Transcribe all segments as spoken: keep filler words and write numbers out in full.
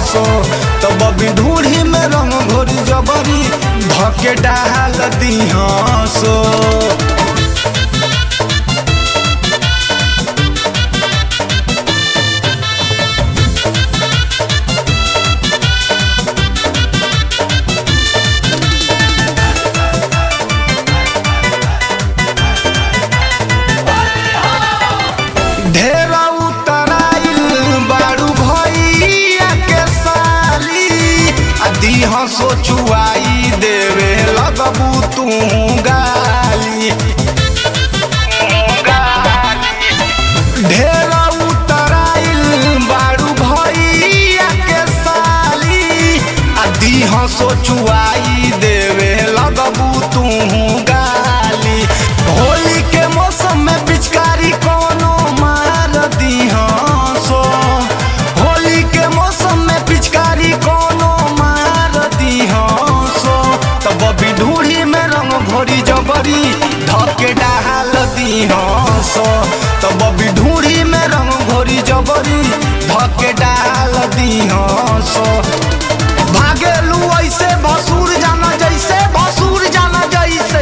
सो तो बबी ढूढ़ी में रंग घोरी जबरी धके डाल दी सो। ढेरा उतराइल बारू भैया के साली आ दीह सोचुआई देवे लगबू तू गाली। ढेरा उतराइल बारू भैया के साली आ दीह सोचुआई देवे लगबू तू गाली। होली के मौसम में पिचकारी कोनो मार दी सो, होली के मौसम में पिचकारी कोनो मार दी सो तो बबी ढूढ़ी में रंग भोरी जबरी धके डाल दी सो तो बबी ढूढ़ी में रंग भोरी जबरी धके डाल दी सो। भागेलू ऐसे भसुर जाना जैसे, भसुर जाना जैसे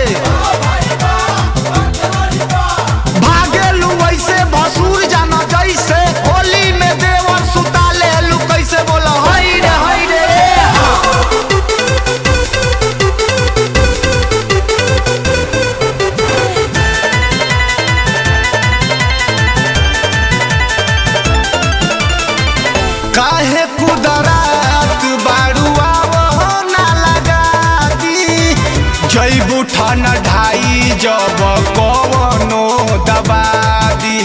भागेलू ऐसे भसुर जाना जैसे। होली में देवर सुता लेलू कैसे बोला हई रे हई रे। काहे कुदरात बारू आवो ना लगा दी जैबू ठन ढाई जब कवनो दबा दी।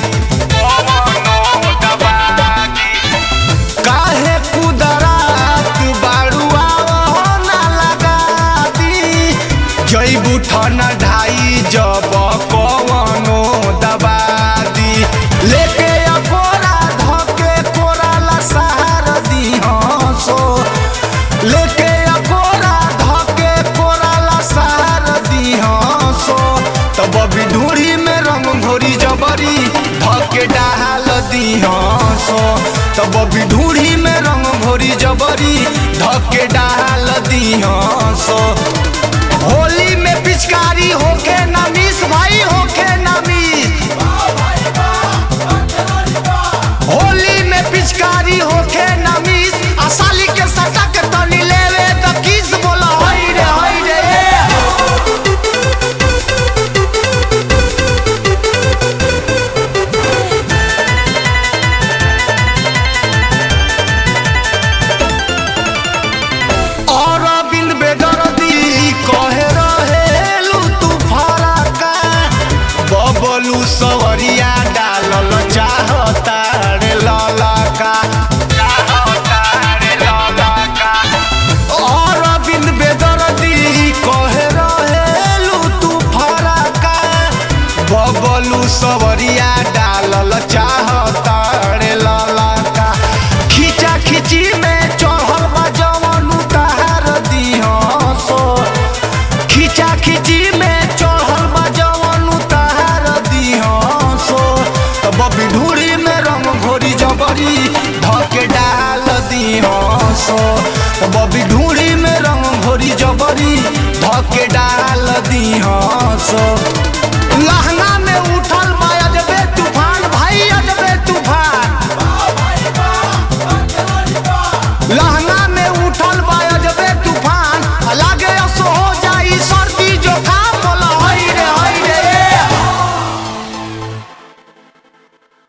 काहे कुदरात बारू आवो ना लगा दी जैबू ठन ढाई जब कवनो दबा दी। लेके अकोरा धके कोरा ला सहार दी सो, लेके अकोरा धके कोरा ला सहार दी सो तो बबी ढूढ़ी में रंग घोरी जबरी धके डाल दी सो तो बबी ढूढ़ी में रंग घोरी जबरी धके डाल दी सो। होली में पिचकारी होके नमीस भाई होके नमीस, होली में पिचकारी होके नमीस असाली के सटा के तनी लेवे त किस बोला हई रे हई रे। और बिंद बेदर्दी कहे रहेलू तू फरका बबलू सवरिया डालल चाहता रे ललका। और बिंद बेदर्दी कहे रहेलू तू फरका बबलू सवरिया डालल चाहता रे ललका। खींचा खींची में चढ़ल बा जवन उतार दी सो, खींचा खींची में चढ़ल बा जवन उतार दी सो तो बबी ढूढ़ी में रंग घोरी जबरी धके डाल दी सो तो बबी ढूढ़ी में रंग घोरी जबरी धके डाल दी सो।